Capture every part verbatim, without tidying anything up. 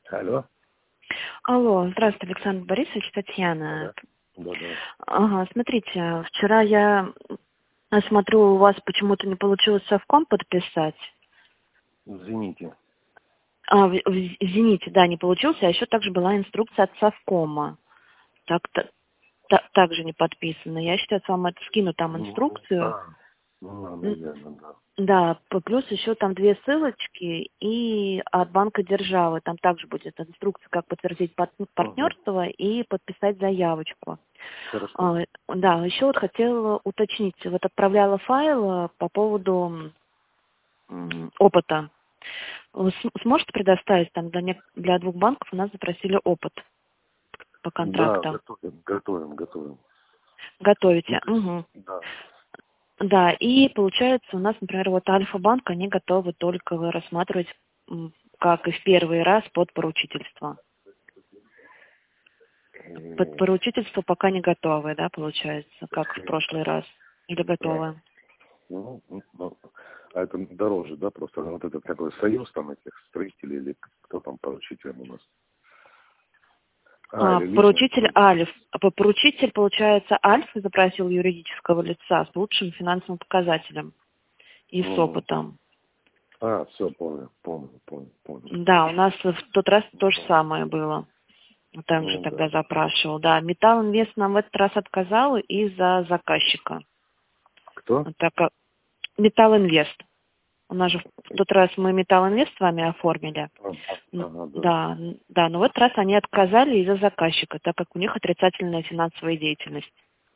Алло. Алло, здравствуйте, Александр Борисович, Татьяна. Да, да, да. Ага, смотрите, вчера я смотрю, у вас почему-то не получилось совком подписать. Извините. А, в, в «Зените», да, не получился, а еще также была инструкция от совкома. Так, та, та- также не подписано. Я сейчас вам это скину там Ну, инструкцию. а, ну, да, М, наверное, да. Да, п- плюс еще там две ссылочки и от банка державы. Там также будет инструкция, как подтвердить пат- Угу. партнерство и подписать заявочку. Хорошо. А, да, еще вот хотела уточнить, вот отправляла файл э, по поводу м, опыта. Вы с- сможете предоставить, там для, нек- для двух банков у нас запросили опыт по Да, контрактам. готовим, готовим, готовим. Ну, Готовите? то есть, Угу. да. Да, и получается у нас, например, вот Альфа-банк, они готовы только рассматривать, м, как и в первый раз, под поручительство. Под И, поручительство пока не готовы, да, получается, как в прошлый раз. Или да. готовы? Ну, ну, ну, а это дороже, да, просто вот этот какой союз там этих строителей или кто там поручитель у нас? А, А, или личный поручитель кабинет. Альф. А по- Поручитель, получается, Альф запросил юридического лица с лучшим финансовым показателем и с Угу. опытом. А, все, понял, понял, понял, понял. Да, у нас в тот раз то же самое было. Там же Ну, тогда да. запрашивал. Да, Металл Инвест нам в этот раз отказал из-за заказчика. Кто? Так как Металл Инвест. У нас же в тот раз мы Металл Инвест с вами оформили. Ага, Н- ага, да. Да, н- да, но в этот раз они отказали из-за заказчика, так как у них отрицательная финансовая деятельность.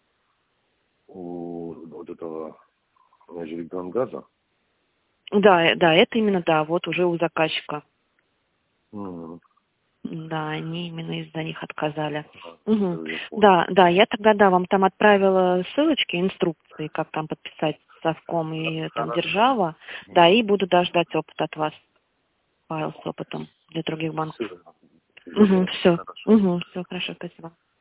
У вот этого газа. Да, э, да, это именно, да, вот уже у заказчика. Угу. Да, они именно из-за них отказали. А, Мгм. всё, я понял. Да, да, я тогда, да, вам там отправила ссылочки, инструкции, как там подписать совком и там Хорошо. держава. Да, и буду, да, ждать опыт от вас, файл с опытом для других банков. Все, Угу, ждем. все. Хорошо. Угу, все, хорошо, спасибо.